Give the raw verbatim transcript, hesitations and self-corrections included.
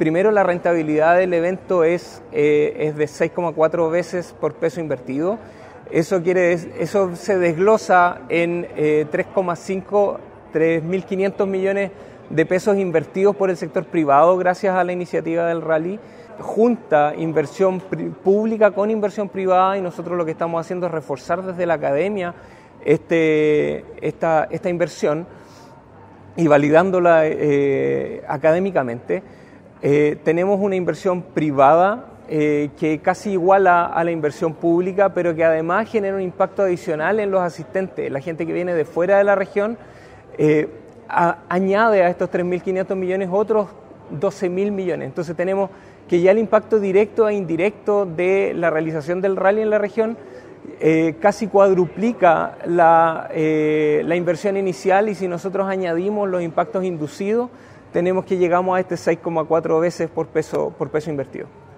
primero, la rentabilidad del evento es, eh, es de seis coma cuatro veces por peso invertido. Eso, quiere, eso se desglosa en eh, tres coma cinco, tres mil quinientos millones de pesos invertidos por el sector privado gracias a la iniciativa del rally. Junta inversión pública con inversión privada, y nosotros lo que estamos haciendo es reforzar desde la academia este, esta, esta inversión y validándola eh, académicamente. Eh, tenemos una inversión privada eh, que casi iguala a la inversión pública, pero que además genera un impacto adicional en los asistentes. La gente que viene de fuera de la región eh, a, añade a estos tres mil quinientos millones otros doce mil millones. Entonces tenemos que ya el impacto directo e indirecto de la realización del rally en la región eh, casi cuadruplica la, eh, la inversión inicial, y si nosotros añadimos los impactos inducidos, tenemos que llegamos a este seis coma cuatro veces por peso, por peso invertido.